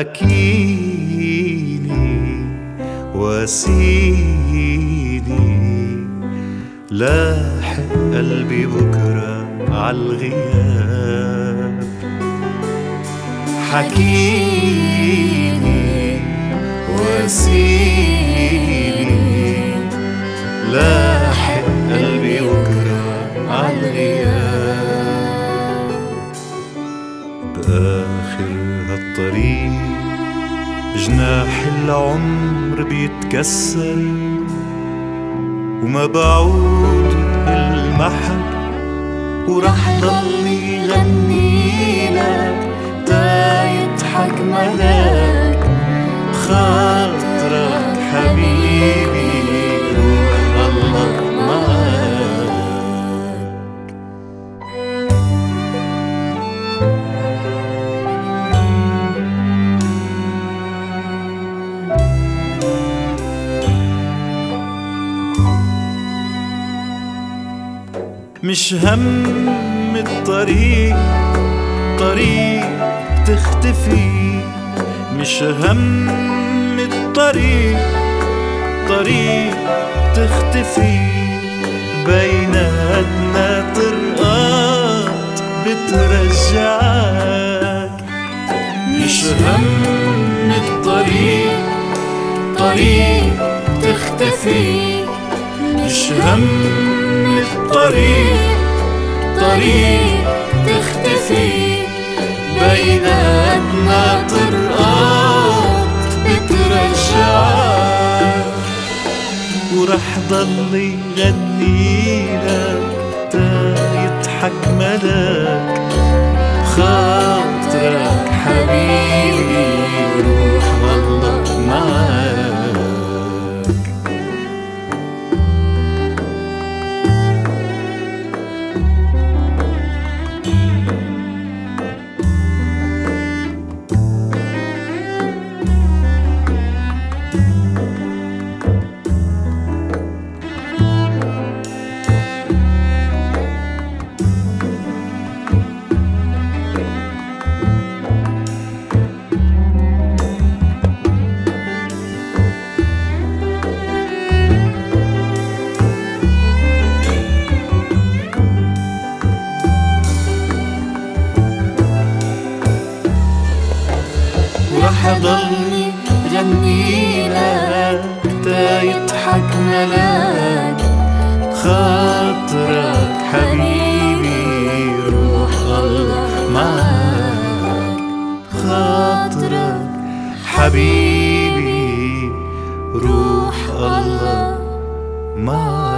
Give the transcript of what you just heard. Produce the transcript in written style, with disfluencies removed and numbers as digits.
حكيني واسيني، لاحق قلبي بكرة عالغياب. حكيني واسيني، لاحق قلبي بكرة عالغياب. بآخر هالطريق جناح العمر بيتكسر، وما بعود المحك ورح ضلني غني لك تا يضحك ملاك. خاطرك حبيبي روح الله معاك. مش هم الطريق طريق تختفي، مش هم الطريق طريق تختفي، بيناتنا طرقات بترجعك. مش هم الطريق طريق تختفي، مش هم الطريق طريق تختفي، بيناتنا طرقات بترجعك. ورح ضلي غني لك تا يضحك ملاك. خاطرك حبيبي روح الله معاك. رح ضلني غني لك تا يضحك ملاك. خاطرك حبيبي روح الله معاك. خاطرك حبيبي روح الله معاك.